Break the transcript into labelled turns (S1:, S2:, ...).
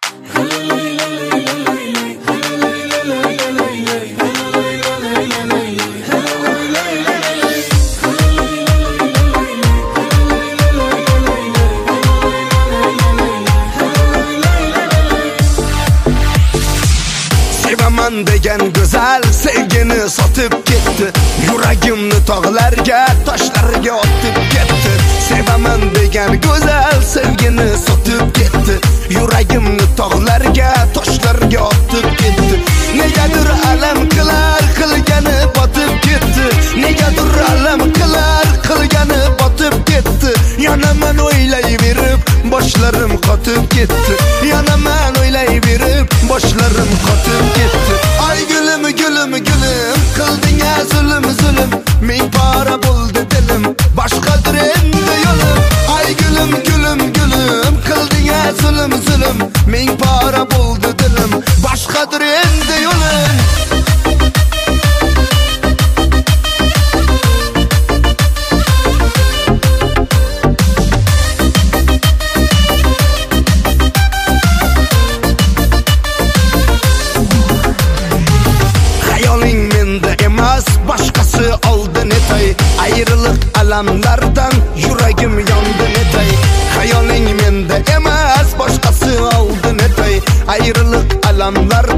S1: Sevaman degan güzel sevgini satıp gitti. Yüreğimni tağlarga, taşlarga atıp gitti. Sevaman degan güzel sevgini satıp gitti. Yüreğimni tağlarga, taşlarga atıp gitti. Negadir alam kılar, kılganı batıp gitti. Negadir alam kılar, kılganı batıp gitti. Yanaman o'ylayverib, boshlarım qatıp gitti. Yanaman o'ylayverib, boshlarım qatıp gitti. Ay gülüm gülüm gülüm, kıldın ya zulüm zulüm. Ming para buldu dilim, başkadır endi yo'lim. Ay gülüm gülüm gülüm, kıldın ya zulüm zulüm. Ming para buldu dilim, başkadır endi yo'lim. Başkası aldı netay, ayrılık alamlardan yüreğim yandı netay. Hayaling mende emas, başkası aldı netay, ayrılık alamlardan